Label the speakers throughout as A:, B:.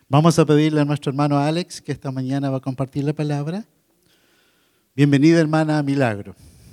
A: Vamos a pedirle a nuestro hermano Alex que esta mañana va a compartir la palabra. Bienvenida, hermana Milagro.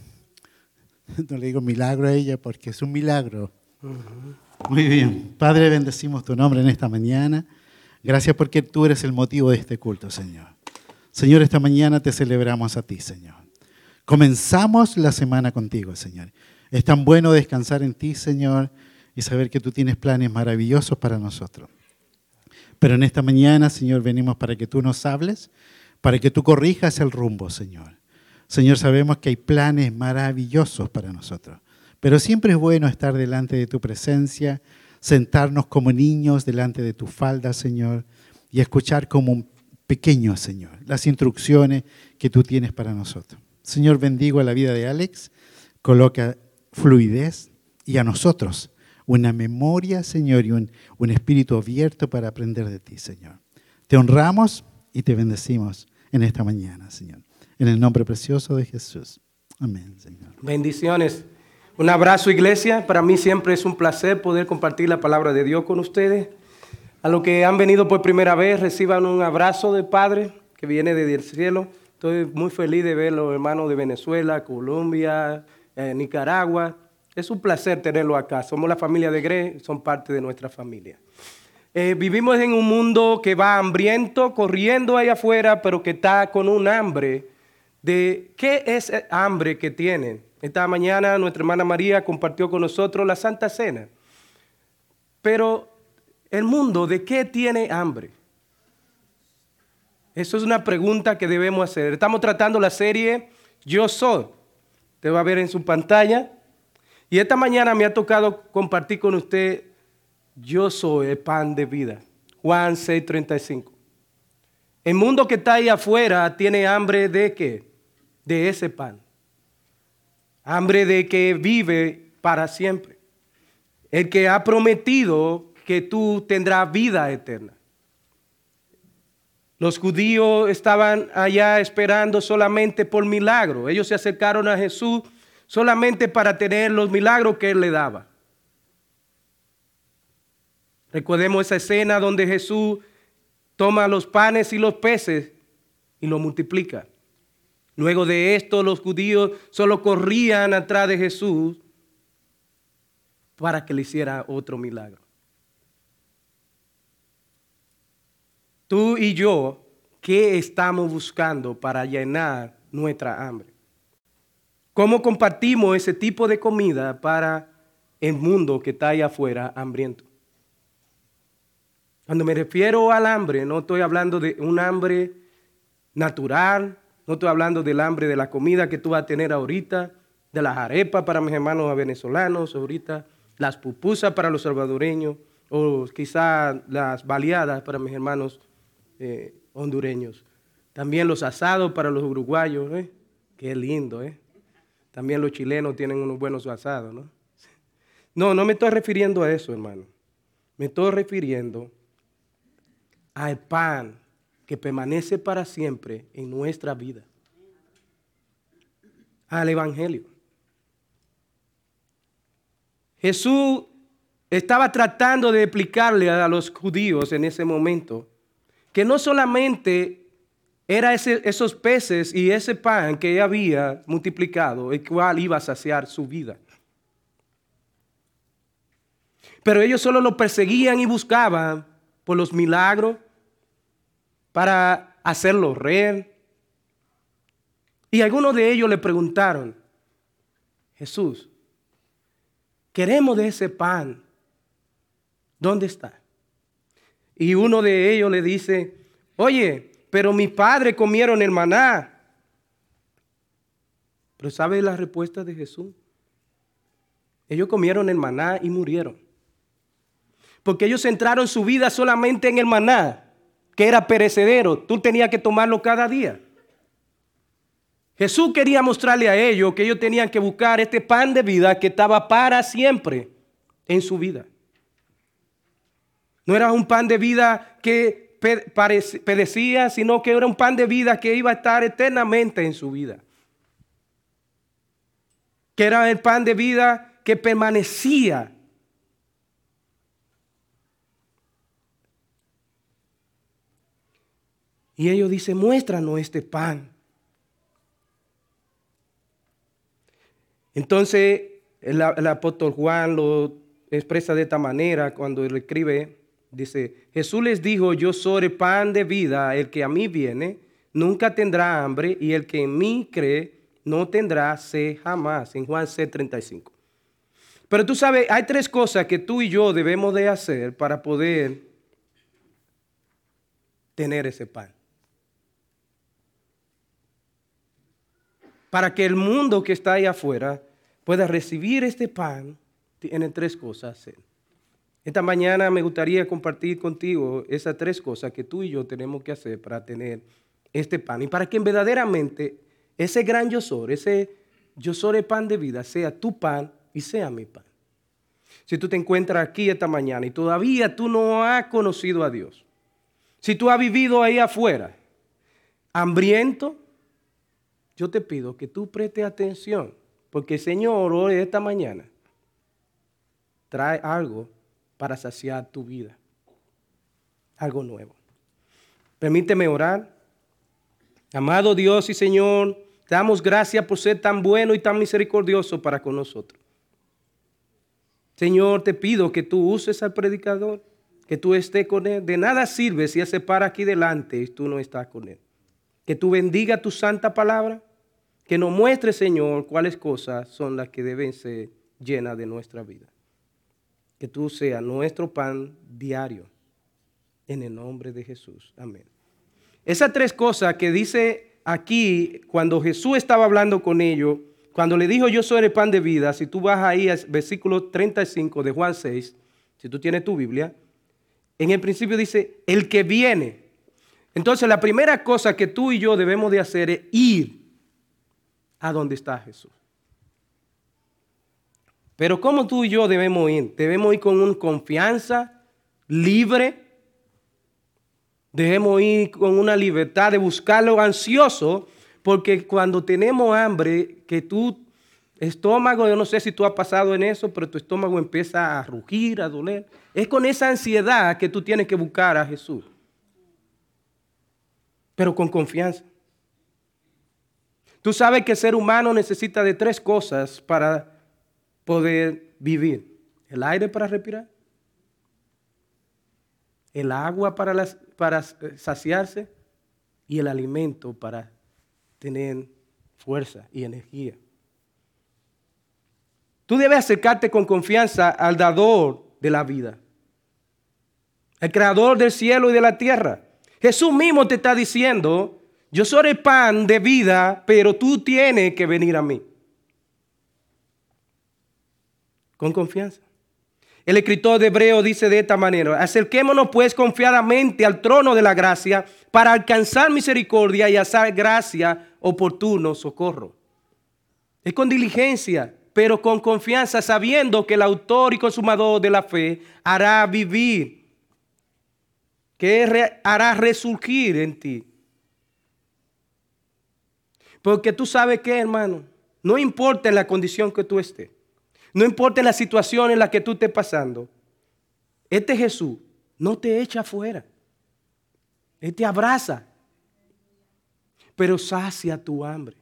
A: No le digo milagro a ella porque es un milagro. Muy bien. Padre, bendecimos tu nombre en esta mañana. Gracias porque tú eres el motivo de este culto, Señor. Señor, esta mañana te celebramos a ti, Señor. Comenzamos la semana contigo, Señor. Es tan bueno descansar en ti, Señor, y saber que tú tienes planes maravillosos para nosotros. Pero en esta mañana, Señor, venimos para que tú nos hables, para que tú corrijas el rumbo, Señor. Señor, sabemos que hay planes maravillosos para nosotros, pero siempre es bueno estar delante de tu presencia, sentarnos como niños delante de tu falda, Señor, y escuchar como un pequeño, Señor, las instrucciones que tú tienes para nosotros. Señor, bendigo a la vida de Alex, coloca fluidez y a nosotros una memoria, Señor, y un espíritu abierto para aprender de ti, Señor. Te honramos y te bendecimos en esta mañana, Señor. En el nombre precioso de Jesús. Amén, Señor.
B: Bendiciones. Un abrazo, iglesia. Para mí siempre es un placer poder compartir la palabra de Dios con ustedes. A los que han venido por primera vez, reciban un abrazo del Padre que viene desde el cielo. Estoy muy feliz de ver a los hermanos de Venezuela, Colombia, Nicaragua. Es un placer tenerlos acá. Somos la familia de Gre, son parte de nuestra familia. Vivimos en un mundo que va hambriento, corriendo allá afuera, pero que está con un hambre. ¿De qué es el hambre que tienen? Esta mañana nuestra hermana María compartió con nosotros la Santa Cena. Pero el mundo, ¿de qué tiene hambre? Eso es una pregunta que debemos hacer. Estamos tratando la serie Yo Soy. Usted va a ver en su pantalla. Y esta mañana me ha tocado compartir con usted, yo soy el pan de vida. Juan 6:35. El mundo que está ahí afuera tiene hambre ¿de qué? De ese pan. Hambre de que vive para siempre. El que ha prometido que tú tendrás vida eterna. Los judíos estaban allá esperando solamente por milagro. Ellos se acercaron a Jesús solamente para tener los milagros que Él le daba. Recordemos esa escena donde Jesús toma los panes y los peces y los multiplica. Luego de esto, los judíos solo corrían atrás de Jesús para que le hiciera otro milagro. Tú y yo, ¿qué estamos buscando para llenar nuestra hambre? ¿Cómo compartimos ese tipo de comida para el mundo que está ahí afuera hambriento? Cuando me refiero al hambre, no estoy hablando de un hambre natural, no estoy hablando del hambre de la comida que tú vas a tener ahorita, de las arepas para mis hermanos venezolanos ahorita, las pupusas para los salvadoreños, o quizá las baleadas para mis hermanos hondureños. También los asados para los uruguayos, Qué lindo, También los chilenos tienen unos buenos asados, ¿no? No me estoy refiriendo a eso, hermano. Me estoy refiriendo al pan que permanece para siempre en nuestra vida. Al Evangelio. Jesús estaba tratando de explicarle a los judíos en ese momento que no solamente era esos peces y ese pan que había multiplicado, el cual iba a saciar su vida. Pero ellos solo lo perseguían y buscaban por los milagros para hacerlo rey. Y algunos de ellos le preguntaron, Jesús, queremos de ese pan, ¿dónde está? Y uno de ellos le dice, oye, pero mis padres comieron el maná. Pero ¿sabe la respuesta de Jesús? Ellos comieron el maná y murieron. Porque ellos centraron su vida solamente en el maná, que era perecedero. Tú tenías que tomarlo cada día. Jesús quería mostrarle a ellos que ellos tenían que buscar este pan de vida que estaba para siempre en su vida. No era un pan de vida que perecía, sino que era un pan de vida que iba a estar eternamente en su vida. Que era el pan de vida que permanecía. Y ellos dicen, muéstranos este pan. Entonces el apóstol Juan lo expresa de esta manera cuando él escribe, dice, Jesús les dijo, yo soy el pan de vida, el que a mí viene nunca tendrá hambre y el que en mí cree no tendrá sed jamás, en Juan 6:35. Pero tú sabes, hay tres cosas que tú y yo debemos de hacer para poder tener ese pan. Para que el mundo que está ahí afuera pueda recibir este pan, tiene tres cosas. Esta mañana me gustaría compartir contigo esas tres cosas que tú y yo tenemos que hacer para tener este pan. Y para que verdaderamente ese gran yo soy, ese yo soy el pan de vida, sea tu pan y sea mi pan. Si tú te encuentras aquí esta mañana y todavía tú no has conocido a Dios, si tú has vivido ahí afuera, hambriento, yo te pido que tú prestes atención, porque el Señor hoy, esta mañana, trae algo para saciar tu vida, algo nuevo. Permíteme orar. Amado Dios y Señor, te damos gracias por ser tan bueno y tan misericordioso para con nosotros. Señor, te pido que tú uses al predicador, que tú estés con él. De nada sirve si él se para aquí delante y tú no estás con él. Que tú bendiga tu santa palabra, que nos muestre, Señor, cuáles cosas son las que deben ser llenas de nuestra vida. Que tú seas nuestro pan diario, en el nombre de Jesús. Amén. Esas tres cosas que dice aquí, cuando Jesús estaba hablando con ellos, cuando le dijo, yo soy el pan de vida, si tú vas ahí al versículo 35 de Juan 6, si tú tienes tu Biblia, en el principio dice, el que viene. Entonces la primera cosa que tú y yo debemos de hacer es ir a donde está Jesús. Pero ¿cómo tú y yo debemos ir? Debemos ir con una confianza libre. Debemos ir con una libertad de buscarlo ansioso, porque cuando tenemos hambre, que tu estómago, yo no sé si tú has pasado en eso, pero tu estómago empieza a rugir, a doler. Es con esa ansiedad que tú tienes que buscar a Jesús. Pero con confianza. Tú sabes que el ser humano necesita de tres cosas para poder vivir. El aire para respirar, el agua para saciarse y el alimento para tener fuerza y energía. Tú debes acercarte con confianza al dador de la vida, el creador del cielo y de la tierra. Jesús mismo te está diciendo, yo soy el pan de vida, pero tú tienes que venir a mí. Con confianza. El escritor de Hebreo dice de esta manera, acerquémonos pues confiadamente al trono de la gracia para alcanzar misericordia y hacer gracia, oportuno socorro. Es con diligencia, pero con confianza, sabiendo que el autor y consumador de la fe hará vivir, que hará resurgir en ti. Porque tú sabes que, hermano, no importa en la condición que tú estés, no importa en la situación en la que tú estés pasando, este Jesús no te echa afuera. Él te abraza, pero sacia tu hambre.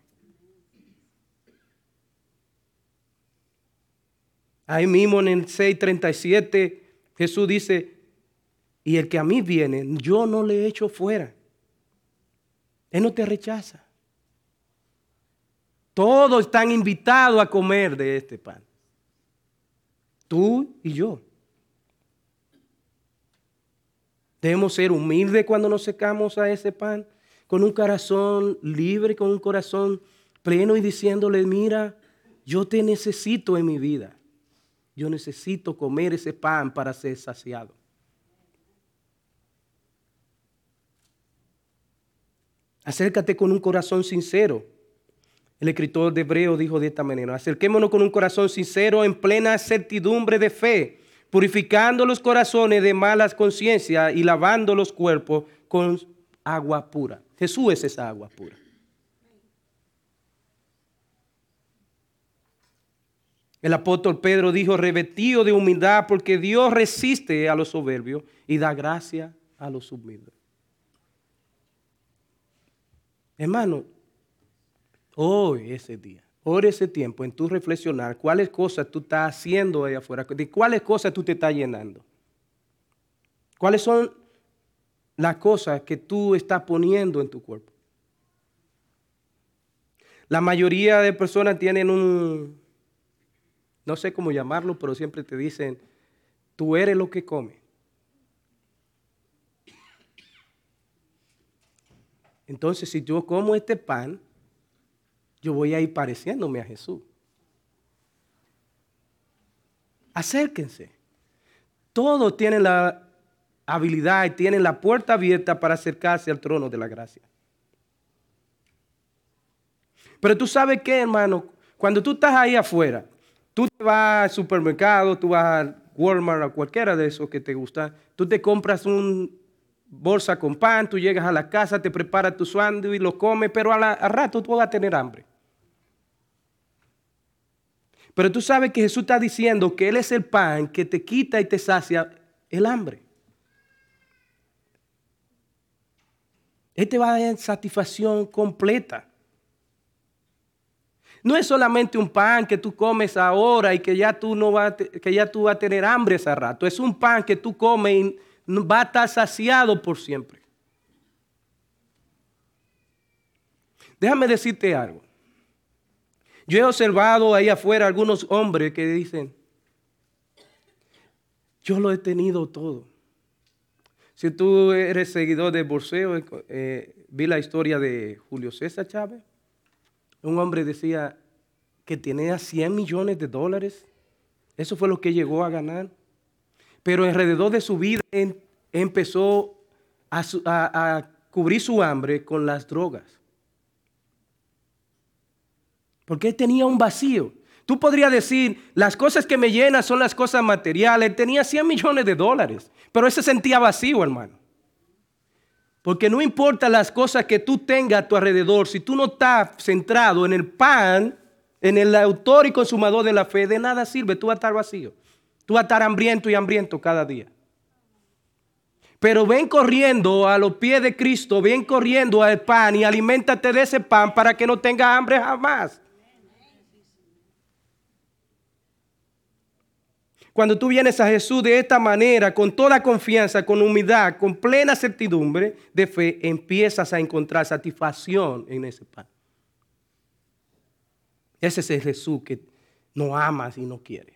B: Ahí mismo en el 6:37 Jesús dice, y el que a mí viene, yo no le echo fuera. Él no te rechaza. Todos están invitados a comer de este pan. Tú y yo. Debemos ser humildes cuando nos secamos a ese pan, con un corazón libre, con un corazón pleno y diciéndole, mira, yo te necesito en mi vida. Yo necesito comer ese pan para ser saciado. Acércate con un corazón sincero. El escritor de Hebreo dijo de esta manera, acerquémonos con un corazón sincero en plena certidumbre de fe, purificando los corazones de malas conciencias y lavando los cuerpos con agua pura. Jesús es esa agua pura. El apóstol Pedro dijo, revestido de humildad, porque Dios resiste a los soberbios y da gracia a los humildes. Hermano, hoy ese día, hoy ese tiempo en tu reflexionar cuáles cosas tú estás haciendo allá afuera, de cuáles cosas tú te estás llenando. ¿Cuáles son las cosas que tú estás poniendo en tu cuerpo? La mayoría de personas tienen no sé cómo llamarlo, pero siempre te dicen, tú eres lo que comes. Entonces, si yo como este pan, yo voy a ir pareciéndome a Jesús. Acérquense. Todos tienen la habilidad y tienen la puerta abierta para acercarse al trono de la gracia. Pero tú sabes qué, hermano, cuando tú estás ahí afuera, tú te vas al supermercado, tú vas a Walmart o cualquiera de esos que te gusta, tú te compras una bolsa con pan, tú llegas a la casa, te preparas tu sándwich, lo comes, pero al rato tú vas a tener hambre. Pero tú sabes que Jesús está diciendo que Él es el pan que te quita y te sacia el hambre. Él te va a dar satisfacción completa. No es solamente un pan que tú comes ahora y que ya tú vas a tener hambre ese rato. Es un pan que tú comes y va a estar saciado por siempre. Déjame decirte algo. Yo he observado ahí afuera algunos hombres que dicen, yo lo he tenido todo. Si tú eres seguidor de boxeo, vi la historia de Julio César Chávez. Un hombre decía que tenía $100 millones. Eso fue lo que llegó a ganar. Pero alrededor de su vida empezó a cubrir su hambre con las drogas. Porque él tenía un vacío. Tú podrías decir, las cosas que me llenan son las cosas materiales. Él tenía $100 millones, pero él se sentía vacío, hermano. Porque no importa las cosas que tú tengas a tu alrededor, si tú no estás centrado en el pan, en el autor y consumador de la fe, de nada sirve, tú vas a estar vacío. Tú vas a estar hambriento y hambriento cada día. Pero ven corriendo a los pies de Cristo, ven corriendo al pan y aliméntate de ese pan para que no tengas hambre jamás. Cuando tú vienes a Jesús de esta manera, con toda confianza, con humildad, con plena certidumbre de fe, empiezas a encontrar satisfacción en ese pan. Ese es el Jesús que no amas y no quiere.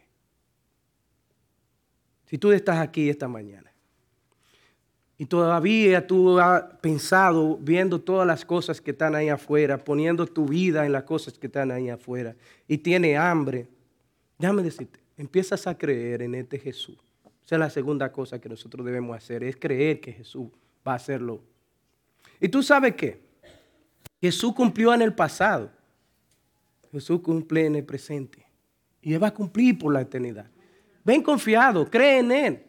B: Si tú estás aquí esta mañana y todavía tú has pensado, viendo todas las cosas que están ahí afuera, poniendo tu vida en las cosas que están ahí afuera y tienes hambre, déjame decirte, empiezas a creer en este Jesús. Esa es la segunda cosa que nosotros debemos hacer, es creer que Jesús va a hacerlo. ¿Y tú sabes qué? Jesús cumplió en el pasado. Jesús cumple en el presente. Y Él va a cumplir por la eternidad. Ven confiado, cree en Él.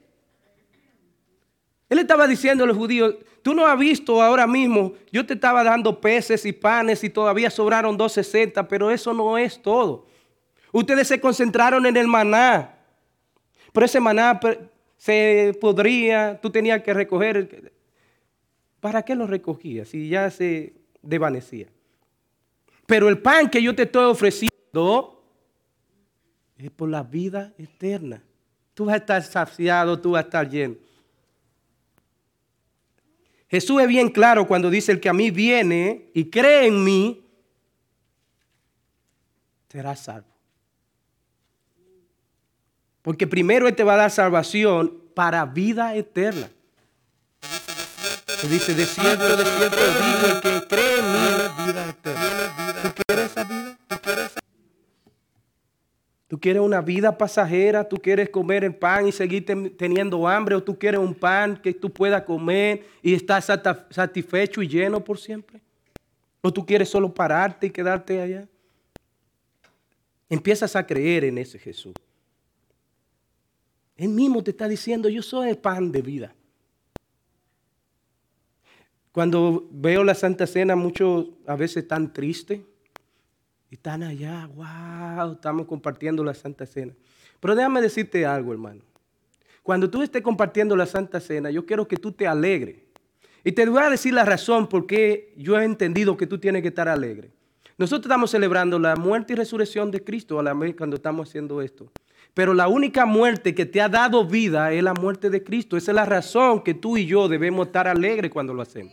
B: Él estaba diciendo a los judíos, tú no has visto ahora mismo, yo te estaba dando peces y panes y todavía sobraron 260, pero eso no es todo. Ustedes se concentraron en el maná, pero ese maná se podría, tú tenías que recoger. ¿Para qué lo recogías si ya se desvanecía? Pero el pan que yo te estoy ofreciendo es por la vida eterna. Tú vas a estar saciado, tú vas a estar lleno. Jesús es bien claro cuando dice, el que a mí viene y cree en mí, será salvo. Porque primero Él te va a dar salvación para vida eterna. Dice, de cierto digo, el que cree en mí, vida eterna. ¿Tú quieres esa vida? ¿Tú quieres una vida pasajera? ¿Tú quieres comer el pan y seguir teniendo hambre? ¿O tú quieres un pan que tú puedas comer y estar satisfecho y lleno por siempre? ¿O tú quieres solo pararte y quedarte allá? Empiezas a creer en ese Jesús. Él mismo te está diciendo, yo soy el pan de vida. Cuando veo la Santa Cena, muchos a veces están tristes. Y están allá, wow, estamos compartiendo la Santa Cena. Pero déjame decirte algo, hermano. Cuando tú estés compartiendo la Santa Cena, yo quiero que tú te alegres. Y te voy a decir la razón por qué yo he entendido que tú tienes que estar alegre. Nosotros estamos celebrando la muerte y resurrección de Cristo a la vez cuando estamos haciendo esto. Pero la única muerte que te ha dado vida es la muerte de Cristo. Esa es la razón que tú y yo debemos estar alegres cuando lo hacemos.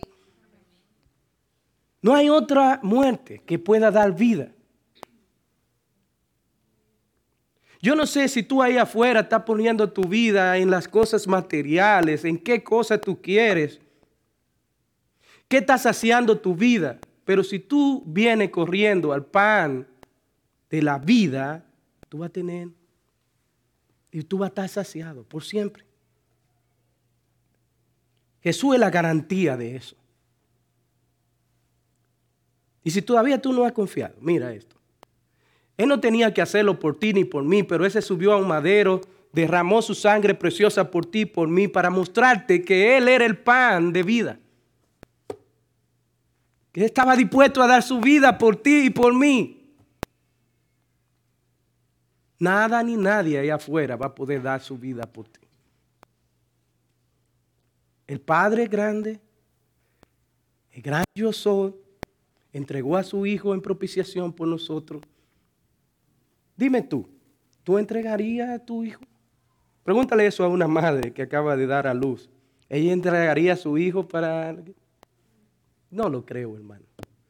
B: No hay otra muerte que pueda dar vida. Yo no sé si tú ahí afuera estás poniendo tu vida en las cosas materiales, en qué cosas tú quieres, qué estás saciando tu vida. Pero si tú vienes corriendo al pan de la vida, tú vas a tener y tú vas a estar saciado por siempre. Jesús es la garantía de eso. Y si todavía tú no has confiado, mira esto. Él no tenía que hacerlo por ti ni por mí, pero Él se subió a un madero, derramó su sangre preciosa por ti y por mí para mostrarte que Él era el pan de vida. Que Él estaba dispuesto a dar su vida por ti y por mí. Nada ni nadie allá afuera va a poder dar su vida por ti. El Padre grande, el gran yo soy, entregó a su Hijo en propiciación por nosotros. Dime ¿tú entregarías a tu hijo? Pregúntale eso a una madre que acaba de dar a luz. ¿Ella entregaría a su hijo para...? No lo creo, hermano.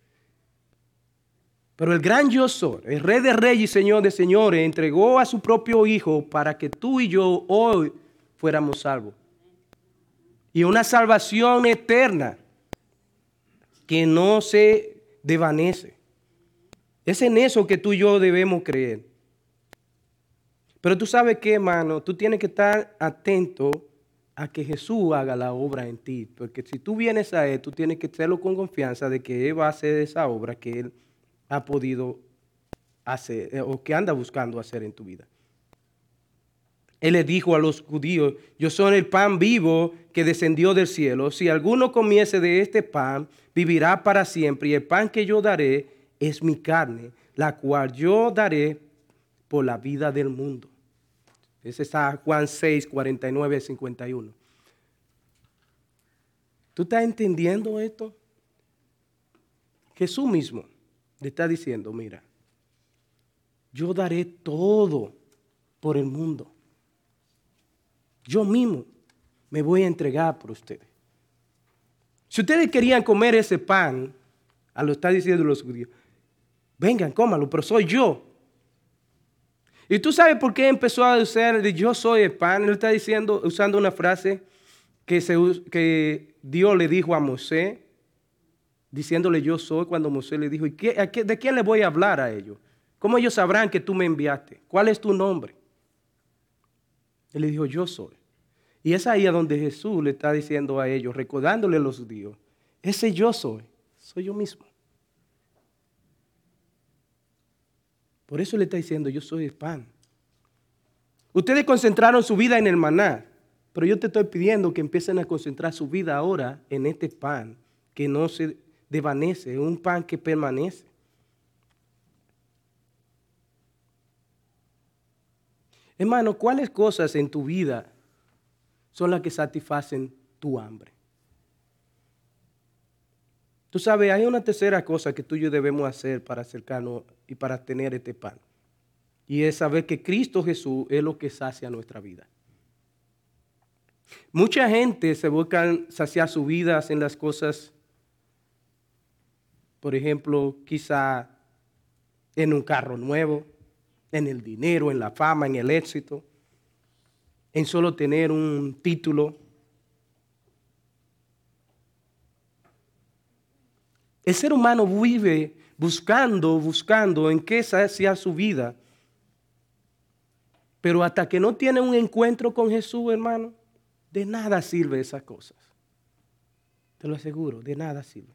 B: Pero el gran yo soy, el Rey de Reyes y Señor de Señores, entregó a su propio Hijo para que tú y yo hoy fuéramos salvos. Y una salvación eterna que no se desvanece. Es en eso que tú y yo debemos creer. Pero tú sabes qué, hermano, tú tienes que estar atento a que Jesús haga la obra en ti. Porque si tú vienes a Él, tú tienes que hacerlo con confianza de que Él va a hacer esa obra que Él ha podido hacer o que anda buscando hacer en tu vida. Él le dijo a los judíos, yo soy el pan vivo que descendió del cielo. Si alguno comiese de este pan, vivirá para siempre. Y el pan que yo daré es mi carne, la cual yo daré por la vida del mundo. Ese está Juan 6, 49 al 51. ¿Tú estás entendiendo esto? Jesús mismo le está diciendo, mira, yo daré todo por el mundo. Yo mismo me voy a entregar por ustedes. Si ustedes querían comer ese pan, a lo está diciendo los judíos, vengan, cómalo, pero soy yo. Y tú sabes por qué empezó a usar de yo soy el pan. Él está diciendo, usando una frase que Dios le dijo a Moisés, diciéndole yo soy, cuando Moisés le dijo, ¿de quién le voy a hablar a ellos? ¿Cómo ellos sabrán que tú me enviaste? ¿Cuál es tu nombre? Él le dijo, yo soy. Y es ahí a donde Jesús le está diciendo a ellos, recordándole a los judíos, ese yo soy yo mismo. Por eso le está diciendo, yo soy el pan. Ustedes concentraron su vida en el maná, pero yo te estoy pidiendo que empiecen a concentrar su vida ahora en este pan que no se desvanece, un pan que permanece. Hermano, ¿cuáles cosas en tu vida son las que satisfacen tu hambre? Tú sabes, hay una tercera cosa que tú y yo debemos hacer para acercarnos y para tener este pan. Y es saber que Cristo Jesús es lo que sacia nuestra vida. Mucha gente se busca saciar sus vidas en las cosas, por ejemplo, quizá en un carro nuevo, en el dinero, en la fama, en el éxito, en solo tener un título. El ser humano vive buscando en qué saciar su vida. Pero hasta que no tiene un encuentro con Jesús, hermano, de nada sirve esas cosas. Te lo aseguro, de nada sirve.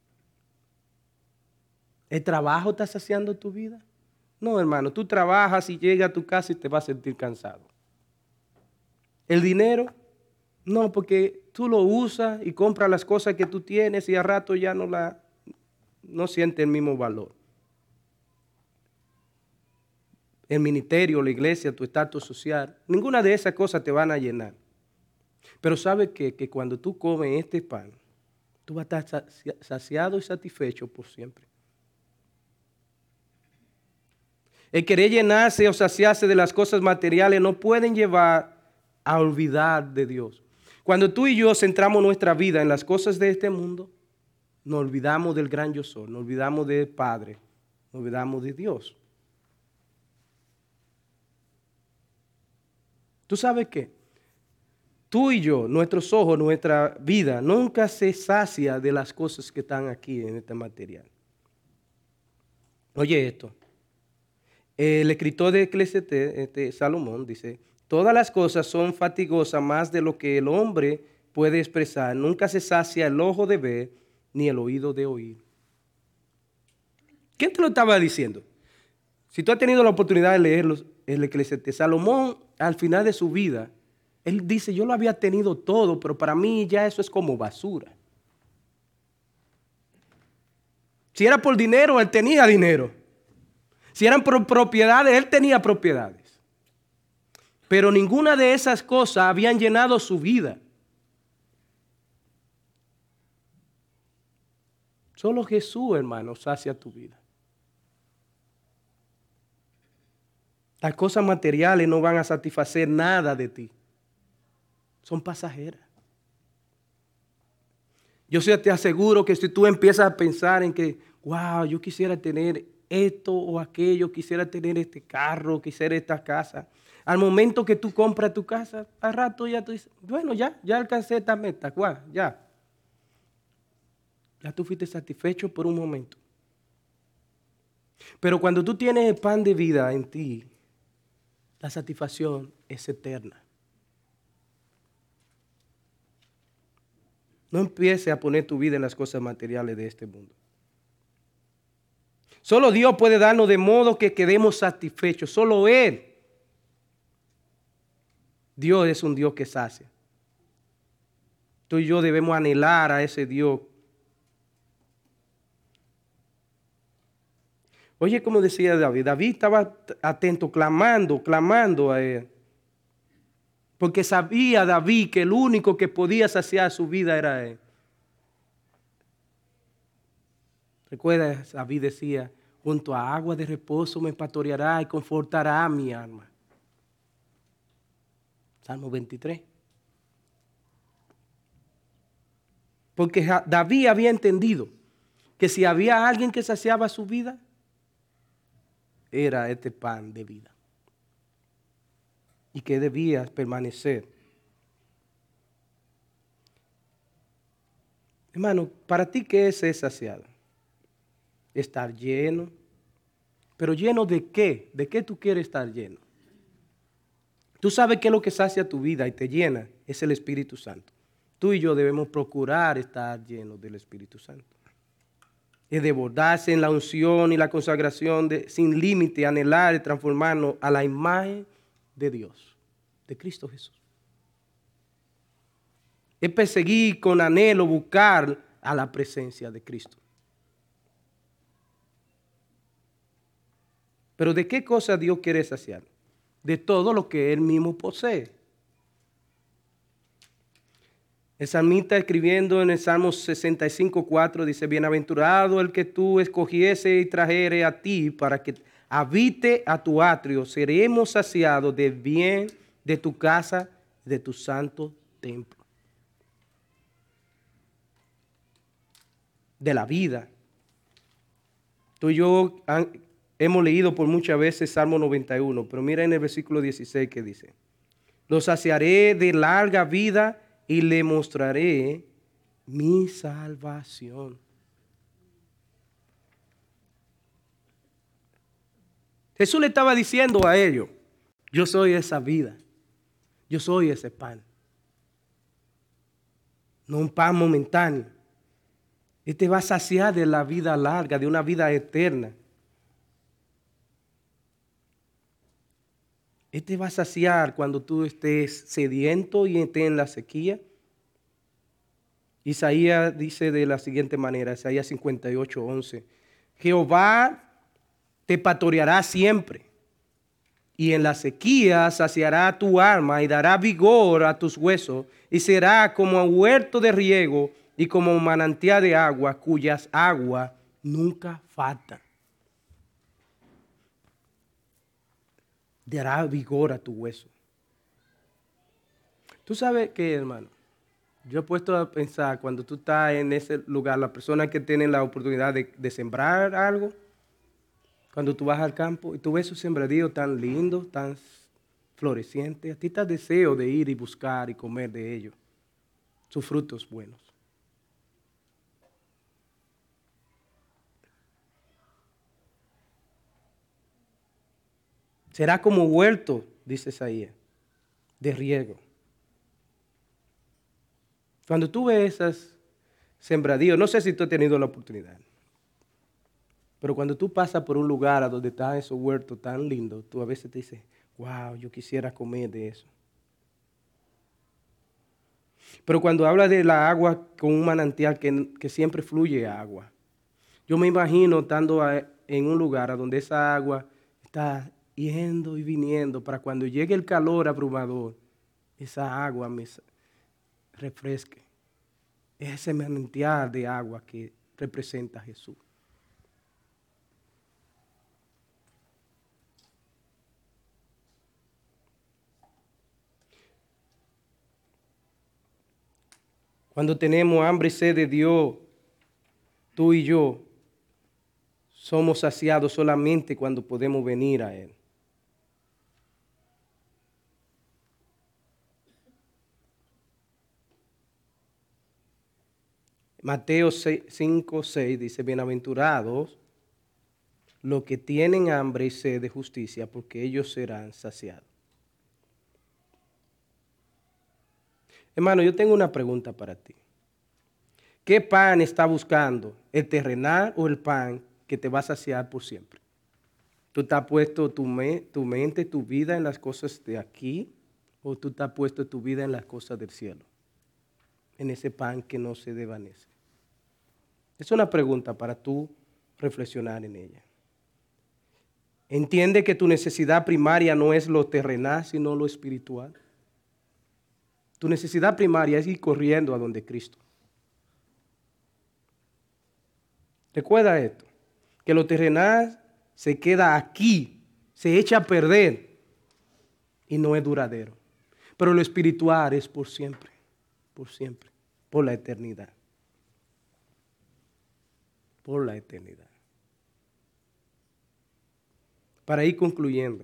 B: ¿El trabajo está saciando tu vida? No, hermano, tú trabajas y llegas a tu casa y te vas a sentir cansado. ¿El dinero? No, porque tú lo usas y compras las cosas que tú tienes y al rato ya no siente el mismo valor. El ministerio, la iglesia, tu estatus social, ninguna de esas cosas te van a llenar. Pero ¿sabes qué? Que cuando tú comes este pan, Tú vas a estar saciado y satisfecho por siempre. El querer llenarse o saciarse de las cosas materiales no pueden llevar a olvidar de Dios. Cuando tú y yo centramos nuestra vida en las cosas de este mundo, nos olvidamos del gran yo soy, nos olvidamos del Padre, nos olvidamos de Dios. ¿Tú sabes qué? Tú y yo, nuestros ojos, nuestra vida, nunca se sacia de las cosas que están aquí en este material. Oye esto. El escritor de Eclesiastés, Salomón, dice, todas las cosas son fatigosas más de lo que el hombre puede expresar. Nunca se sacia el ojo de ver ni el oído de oír. ¿Quién te lo estaba diciendo? Si tú has tenido la oportunidad de leer el Eclesiastés, Salomón al final de su vida, él dice, yo lo había tenido todo, pero para mí ya eso es como basura. Si era por dinero, él tenía dinero. Si eran por propiedades, él tenía propiedades. Pero ninguna de esas cosas habían llenado su vida. Solo Jesús, hermano, sacia tu vida. Las cosas materiales no van a satisfacer nada de ti. Son pasajeras. Yo te aseguro que si tú empiezas a pensar en que, wow, yo quisiera tener esto o aquello, quisiera tener este carro, quisiera esta casa. Al momento que tú compras tu casa, al rato ya tú dices, bueno, ya alcancé esta meta, wow, ya. Ya tú fuiste satisfecho por un momento. Pero cuando tú tienes el pan de vida en ti, la satisfacción es eterna. No empieces a poner tu vida en las cosas materiales de este mundo. Solo Dios puede darnos de modo que quedemos satisfechos. Solo Él. Dios es un Dios que sacia. Tú y yo debemos anhelar a ese Dios. Oye, como decía David. David estaba atento, clamando a Él. Porque sabía David que el único que podía saciar su vida era Él. Recuerda, David decía, junto a agua de reposo me pastoreará y confortará mi alma. Salmo 23. Porque David había entendido que si había alguien que saciaba su vida, era este pan de vida. Y que debía permanecer. Hermano, ¿para ti qué es ser saciado? Estar lleno. ¿Pero lleno de qué? ¿De qué tú quieres estar lleno? Tú sabes qué es lo que sacia tu vida y te llena. Es el Espíritu Santo. Tú y yo debemos procurar estar llenos del Espíritu Santo. Es desbordarse en la unción y la consagración sin límite, anhelar y transformarnos a la imagen de Dios, de Cristo Jesús. Es perseguir con anhelo, buscar a la presencia de Cristo. Pero ¿de qué cosa Dios quiere saciar? De todo lo que Él mismo posee. El salmista escribiendo en el Salmo 65:4 dice, bienaventurado el que tú escogiese y trajere a ti para que habite a tu atrio. Seremos saciados del bien de tu casa y de tu santo templo. De la vida. Tú y yo hemos leído por muchas veces Salmo 91, pero mira en el versículo 16 que dice, lo saciaré de larga vida y le mostraré mi salvación. Jesús le estaba diciendo a ellos, yo soy esa vida, yo soy ese pan. No un pan momentáneo. Este va a saciar de la vida larga, de una vida eterna. Este va a saciar cuando tú estés sediento y estés en la sequía. Isaías dice de la siguiente manera, Isaías 58:11, Jehová te pastoreará siempre, y en la sequía saciará tu alma y dará vigor a tus huesos, y será como un huerto de riego y como manantial de agua cuyas aguas nunca faltan. Dará vigor a tu hueso. Tú sabes qué, hermano, yo he puesto a pensar cuando tú estás en ese lugar, las personas que tienen la oportunidad de sembrar algo, cuando tú vas al campo y tú ves esos sembradíos tan lindos, tan florecientes, a ti te da deseo de ir y buscar y comer de ellos, sus frutos buenos. Será como huerto, dice Isaías, de riego. Cuando tú ves esas sembradíos, no sé si tú has tenido la oportunidad, pero cuando tú pasas por un lugar a donde están esos huertos tan lindos, tú a veces te dices, wow, yo quisiera comer de eso. Pero cuando habla de la agua con un manantial que siempre fluye agua, yo me imagino estando en un lugar a donde esa agua está yendo y viniendo para cuando llegue el calor abrumador, esa agua me refresque. Ese manantial de agua que representa a Jesús. Cuando tenemos hambre y sed de Dios, tú y yo somos saciados solamente cuando podemos venir a Él. Mateo 5, 6 dice, bienaventurados los que tienen hambre y sed de justicia, porque ellos serán saciados. Hermano, yo tengo una pregunta para ti. ¿Qué pan está buscando? ¿El terrenal o el pan que te va a saciar por siempre? ¿Tú te has puesto tu mente, tu vida en las cosas de aquí? ¿O tú te has puesto tu vida en las cosas del cielo? En ese pan que no se desvanece. Es una pregunta para tú reflexionar en ella. Entiende que tu necesidad primaria no es lo terrenal, sino lo espiritual. Tu necesidad primaria es ir corriendo a donde Cristo. Recuerda esto, que lo terrenal se queda aquí, se echa a perder y no es duradero. Pero lo espiritual es por siempre, por la eternidad. Por la eternidad. Para ir concluyendo.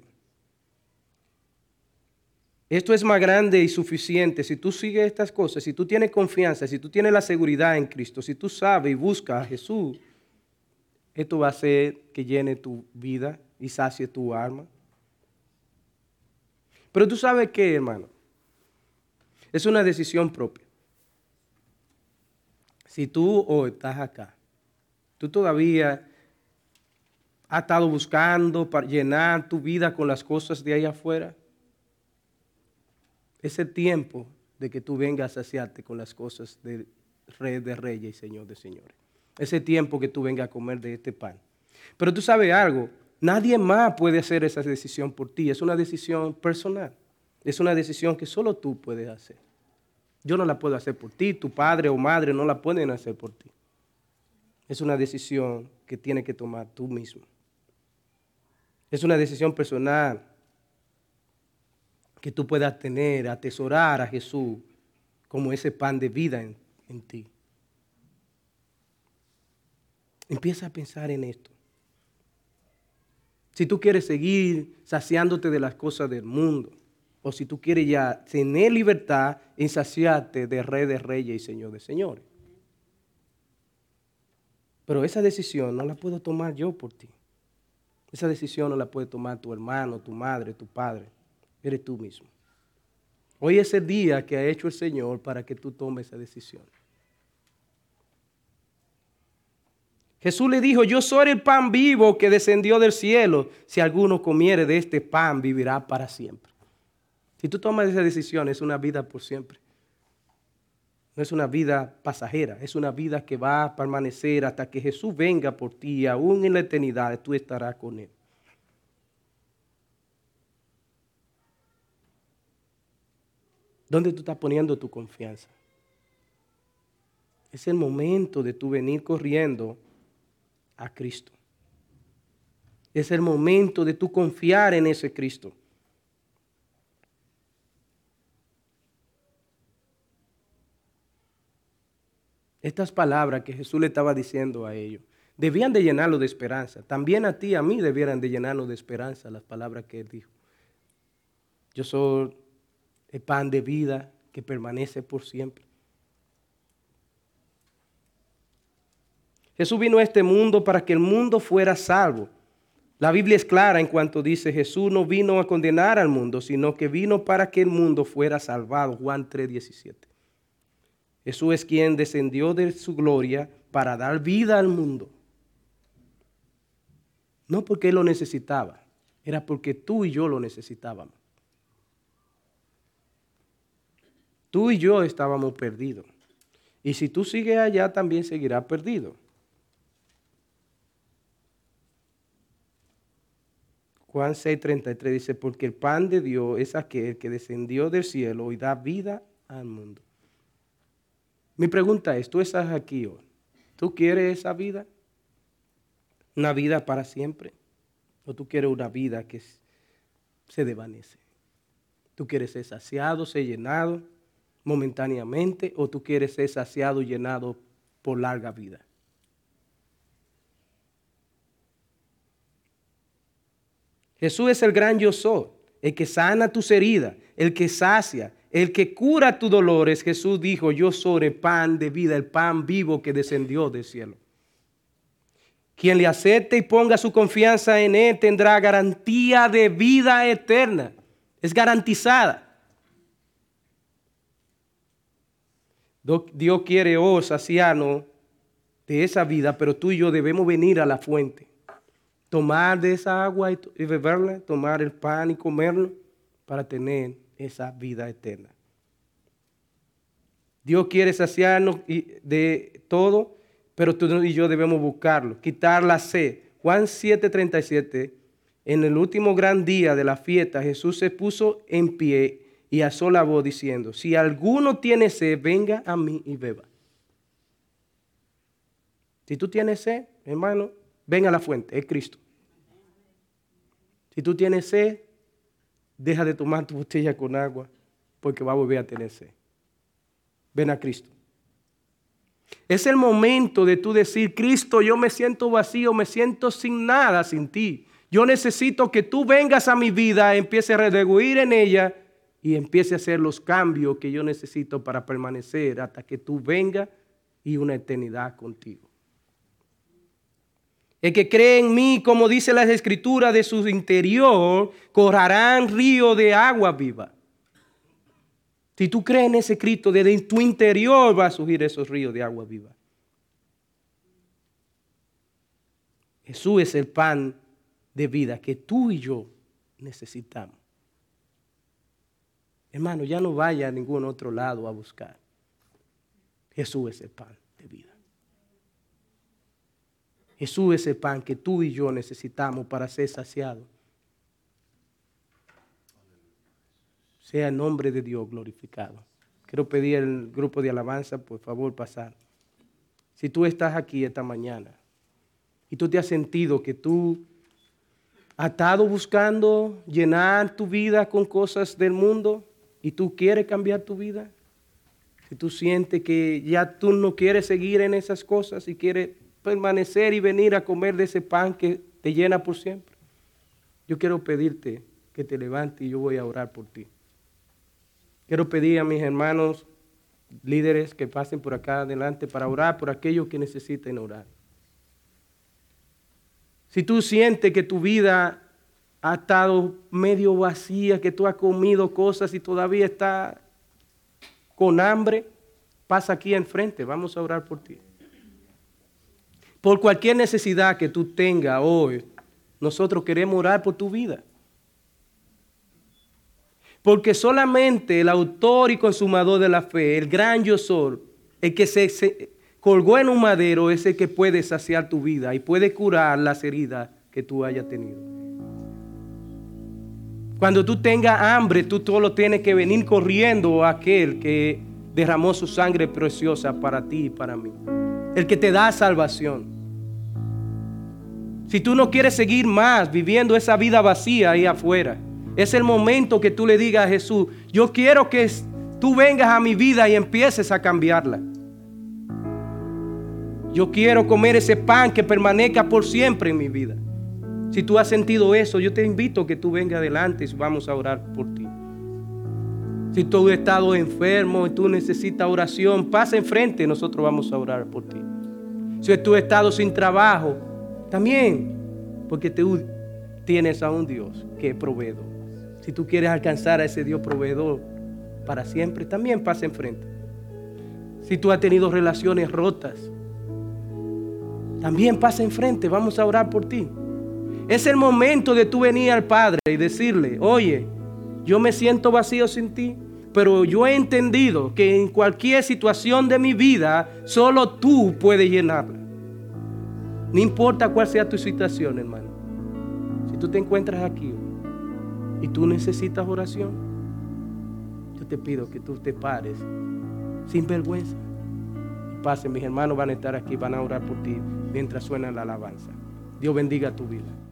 B: Esto es más grande y suficiente si tú sigues estas cosas, si tú tienes confianza, si tú tienes la seguridad en Cristo, si tú sabes y buscas a Jesús, esto va a hacer que llene tu vida y sacie tu alma. Pero tú sabes qué, hermano, es una decisión propia. Si tú hoy estás acá, tú todavía has estado buscando para llenar tu vida con las cosas de ahí afuera, es el tiempo de que tú vengas a saciarte con las cosas del Rey de Reyes y Señor de Señores. Es el tiempo que tú vengas a comer de este pan. Pero tú sabes algo, nadie más puede hacer esa decisión por ti. Es una decisión personal. Es una decisión que solo tú puedes hacer. Yo no la puedo hacer por ti, tu padre o madre no la pueden hacer por ti. Es una decisión que tienes que tomar tú mismo. Es una decisión personal que tú puedas tener, atesorar a Jesús como ese pan de vida en ti. Empieza a pensar en esto. Si tú quieres seguir saciándote de las cosas del mundo, o si tú quieres ya tener libertad en saciarte de Rey de Reyes y Señor de Señores. Pero esa decisión no la puedo tomar yo por ti. Esa decisión no la puede tomar tu hermano, tu madre, tu padre. Eres tú mismo. Hoy es el día que ha hecho el Señor para que tú tomes esa decisión. Jesús le dijo, yo soy el pan vivo que descendió del cielo. Si alguno comiere de este pan, vivirá para siempre. Si tú tomas esa decisión, es una vida por siempre. No es una vida pasajera, es una vida que va a permanecer hasta que Jesús venga por ti y aún en la eternidad tú estarás con Él. ¿Dónde tú estás poniendo tu confianza? Es el momento de tú venir corriendo a Cristo. Es el momento de tú confiar en ese Cristo. Estas palabras que Jesús le estaba diciendo a ellos, debían de llenarlo de esperanza. También a ti y a mí debieran de llenarnos de esperanza las palabras que Él dijo. Yo soy el pan de vida que permanece por siempre. Jesús vino a este mundo para que el mundo fuera salvo. La Biblia es clara en cuanto dice, Jesús no vino a condenar al mundo, sino que vino para que el mundo fuera salvado. Juan 3:17. Jesús es quien descendió de su gloria para dar vida al mundo. No porque Él lo necesitaba, era porque tú y yo lo necesitábamos. Tú y yo estábamos perdidos. Y si tú sigues allá, también seguirás perdido. Juan 6:33 dice, porque el pan de Dios es aquel que descendió del cielo y da vida al mundo. Mi pregunta es, tú estás aquí hoy, ¿tú quieres esa vida? ¿Una vida para siempre? ¿O tú quieres una vida que se desvanece? ¿Tú quieres ser saciado, ser llenado momentáneamente? ¿O tú quieres ser saciado y llenado por larga vida? Jesús es el gran yo soy, el que sana tus heridas, el que sacia, el que cura tus dolores. Jesús dijo, yo soy el pan de vida, el pan vivo que descendió del cielo. Quien le acepte y ponga su confianza en Él tendrá garantía de vida eterna. Es garantizada. Dios quiere hoy saciarnos de esa vida, pero tú y yo debemos venir a la fuente. Tomar de esa agua y beberla, tomar el pan y comerlo para tener esa vida eterna. Dios quiere saciarnos de todo, pero tú y yo debemos buscarlo, quitar la sed. Juan 7:37, en el último gran día de la fiesta, Jesús se puso en pie y alzó la voz diciendo, si alguno tiene sed, venga a mí y beba. Si tú tienes sed, hermano, ven a la fuente, es Cristo. Si tú tienes sed, deja de tomar tu botella con agua, porque va a volver a tener sed. Ven a Cristo. Es el momento de tú decir, Cristo, yo me siento vacío, me siento sin nada sin ti. Yo necesito que tú vengas a mi vida, empiece a redarguir en ella y empiece a hacer los cambios que yo necesito para permanecer hasta que tú vengas y una eternidad contigo. El que cree en mí, como dice las Escrituras, de su interior correrán ríos de agua viva. Si tú crees en ese Cristo, desde tu interior va a surgir esos ríos de agua viva. Jesús es el pan de vida que tú y yo necesitamos. Hermano, ya no vaya a ningún otro lado a buscar. Jesús es el pan de vida. Jesús es el pan que tú y yo necesitamos para ser saciados. Sea el nombre de Dios glorificado. Quiero pedir al grupo de alabanza, por favor, pasar. Si tú estás aquí esta mañana y tú te has sentido que tú has estado buscando llenar tu vida con cosas del mundo y tú quieres cambiar tu vida, si tú sientes que ya tú no quieres seguir en esas cosas y quieres permanecer y venir a comer de ese pan que te llena por siempre, yo quiero pedirte que te levantes y yo voy a orar por ti. Quiero pedir a mis hermanos líderes que pasen por acá adelante para orar por aquellos que necesiten orar. Si tú sientes que tu vida ha estado medio vacía, que tú has comido cosas y todavía estás con hambre, pasa aquí enfrente, vamos a orar por ti. Por cualquier necesidad que tú tengas hoy, nosotros queremos orar por tu vida. Porque solamente el autor y consumador de la fe, el gran yo soy, el que se colgó en un madero, es el que puede saciar tu vida y puede curar las heridas que tú hayas tenido. Cuando tú tengas hambre, tú solo tienes que venir corriendo a aquel que derramó su sangre preciosa para ti y para mí. El que te da salvación. Si tú no quieres seguir más viviendo esa vida vacía ahí afuera, es el momento que tú le digas a Jesús, yo quiero que tú vengas a mi vida y empieces a cambiarla. Yo quiero comer ese pan que permanezca por siempre en mi vida. Si tú has sentido eso, yo te invito a que tú vengas adelante y vamos a orar por ti. Si tú has estado enfermo y tú necesitas oración, pasa enfrente, nosotros vamos a orar por ti. Si tú has estado sin trabajo, también, porque tú tienes a un Dios que es proveedor. Si tú quieres alcanzar a ese Dios proveedor para siempre, también pasa enfrente. Si tú has tenido relaciones rotas, también pasa enfrente, vamos a orar por ti. Es el momento de tú venir al Padre y decirle, oye, yo me siento vacío sin ti, pero yo he entendido que en cualquier situación de mi vida, solo tú puedes llenarla. No importa cuál sea tu situación, hermano. Si tú te encuentras aquí y tú necesitas oración, yo te pido que tú te pares sin vergüenza. Pasen, mis hermanos van a estar aquí, van a orar por ti mientras suena la alabanza. Dios bendiga tu vida.